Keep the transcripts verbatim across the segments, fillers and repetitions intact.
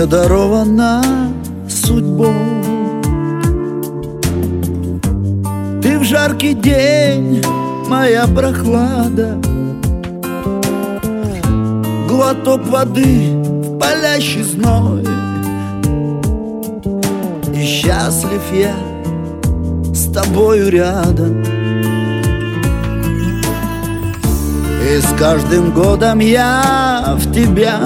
мне дарована судьбой. Ты в жаркий день, моя прохлада, глоток воды в палящий зной. И счастлив я с тобою рядом. И с каждым годом я в тебя,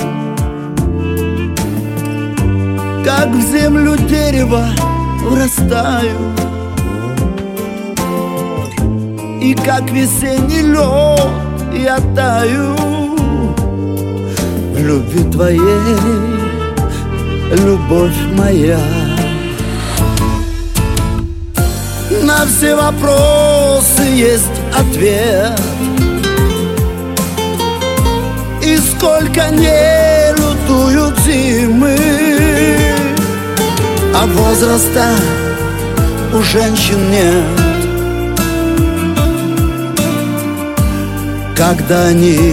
как в землю дерева, врастаю. И как весенний лед я таю в любви твоей, любовь моя. На все вопросы есть ответ, и сколько не лютуют зимы, а возраста у женщин нет, когда они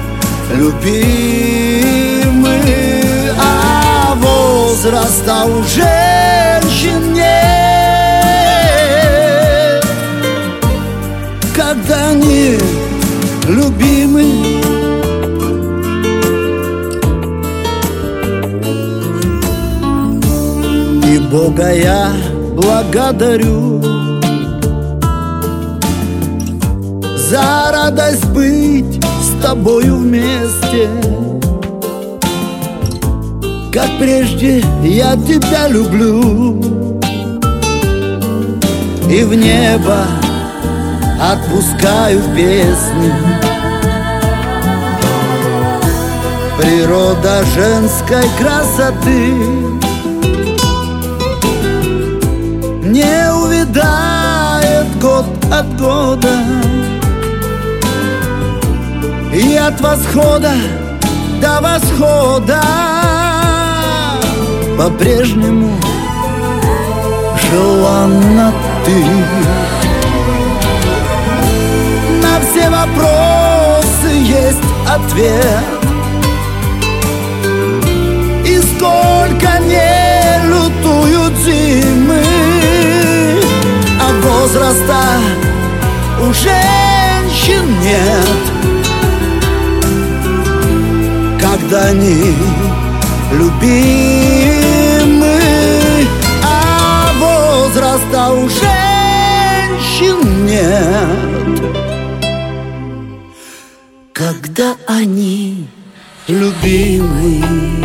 любимы, а возраста у женщин нет, когда они любимы. И Бога я благодарю за радость быть с тобою вместе. Как прежде я тебя люблю, и в небо отпускаю песни. Природа женской красоты не увядает год от года, и от восхода до восхода по-прежнему желанна ты. На все вопросы есть ответ, и сколько не лютуют зимы, а возраста у женщин нет, когда они любимы, а возраста у женщин нет, когда они любимы.